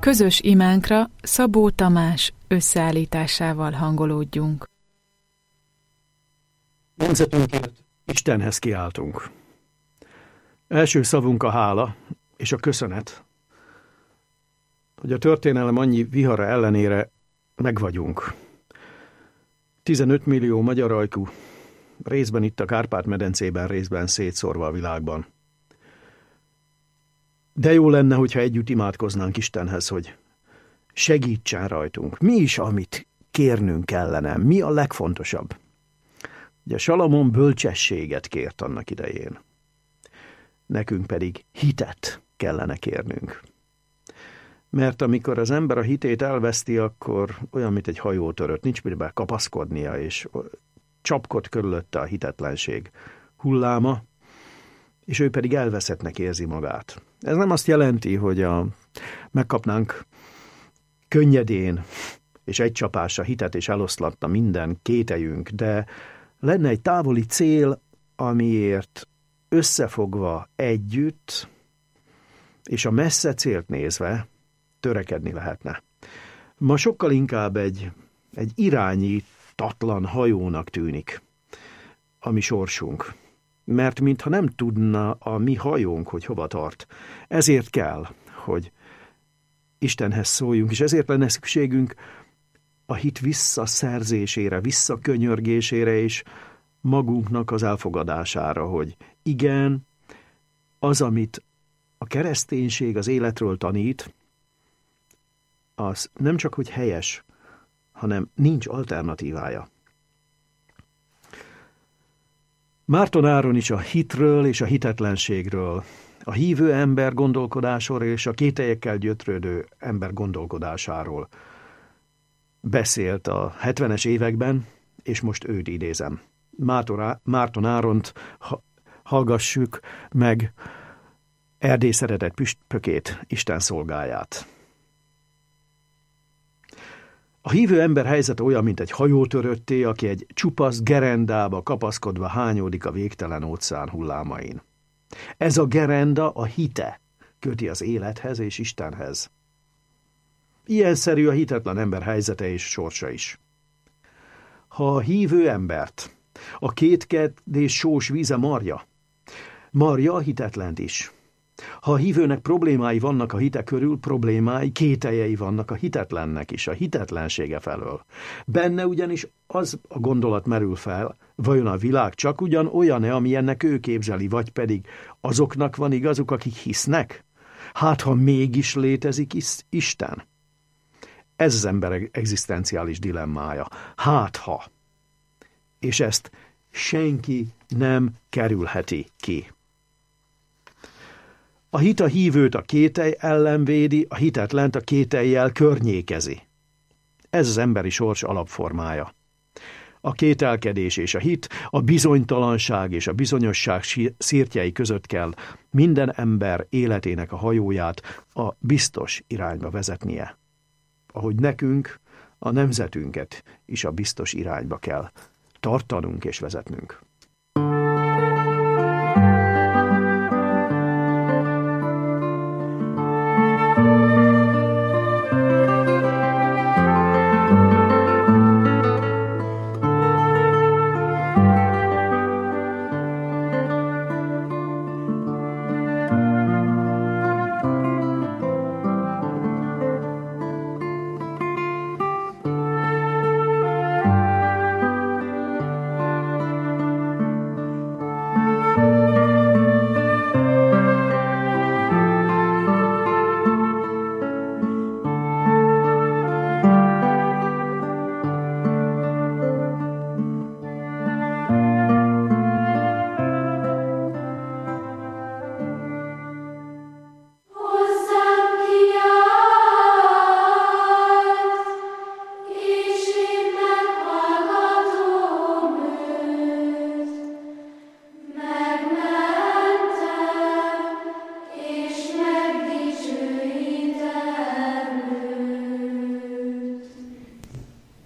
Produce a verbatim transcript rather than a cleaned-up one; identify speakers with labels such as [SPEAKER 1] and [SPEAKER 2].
[SPEAKER 1] Közös imánkra Szabó Tamás összeállításával hangolódjunk.
[SPEAKER 2] Nemzetünkért Istenhez kiáltunk. Első szavunk a hála és a köszönet, hogy a történelem annyi vihara ellenére megvagyunk. tizenöt millió magyar ajkú, részben itt a Kárpát-medencében, részben szétszórva a világban. De jó lenne, hogyha együtt imádkoznánk Istenhez, hogy segítsen rajtunk. Mi is, amit kérnünk kellene? Mi a legfontosabb? Ugye Salamon bölcsességet kért annak idején. Nekünk pedig hitet kellene kérnünk. Mert amikor az ember a hitét elveszti, akkor olyan, mint egy hajótörött, nincs mibe kapaszkodnia, és csapkod körülötte a hitetlenség hulláma, és ő pedig elveszettnek érzi magát. Ez nem azt jelenti, hogy a, megkapnánk könnyedén és egy csapásra hitet, és eloszlatna minden kételyünk, de lenne egy távoli cél, amiért összefogva együtt, és a messze célt nézve törekedni lehetne. Ma sokkal inkább egy, egy irányítatlan hajónak tűnik a mi sorsunk, mert mintha nem tudna a mi hajónk, hogy hova tart. Ezért kell, hogy Istenhez szóljunk, és ezért lenne szükségünk a hit visszaszerzésére, visszakönyörgésére, és magunknak az elfogadására, hogy igen, az, amit a kereszténység az életről tanít, az nem csak, hogy helyes, hanem nincs alternatívája. Márton Áron is a hitről és a hitetlenségről, a hívő ember gondolkodásról és a kételyekkel gyötrődő ember gondolkodásáról beszélt a hetvenes években, és most őt idézem. Márton Áront hallgassuk meg, Erdély szeretett püspökét, Isten szolgáját. A hívő ember helyzete olyan, mint egy hajótörötté, aki egy csupasz gerendába kapaszkodva hányódik a végtelen óceán hullámain. Ez a gerenda a hite köti az élethez és Istenhez. Ilyenszerű a hitetlen ember helyzete és sorsa is. Ha a hívő embert a kétkedés sós víze marja, marja a hitetlent is. Ha a hívőnek problémái vannak a hite körül, problémái, kételjei vannak a hitetlennek is, a hitetlensége felől. Benne ugyanis az a gondolat merül fel, vajon a világ csak ugyan olyan-e, amilyennek ő képzeli, vagy pedig azoknak van igazuk, akik hisznek? Hát, ha mégis létezik Isten? Ez az ember egzisztenciális dilemmája. Hát, ha. És ezt senki nem kerülheti ki. A hit a hívőt a kételj ellen védi, a hitetlent a kétellyel környékezi. Ez az emberi sors alapformája. A kételkedés és a hit, a bizonytalanság és a bizonyosság szirtjei között kell minden ember életének a hajóját a biztos irányba vezetnie. Ahogy nekünk, a nemzetünket is a biztos irányba kell tartanunk és vezetnünk.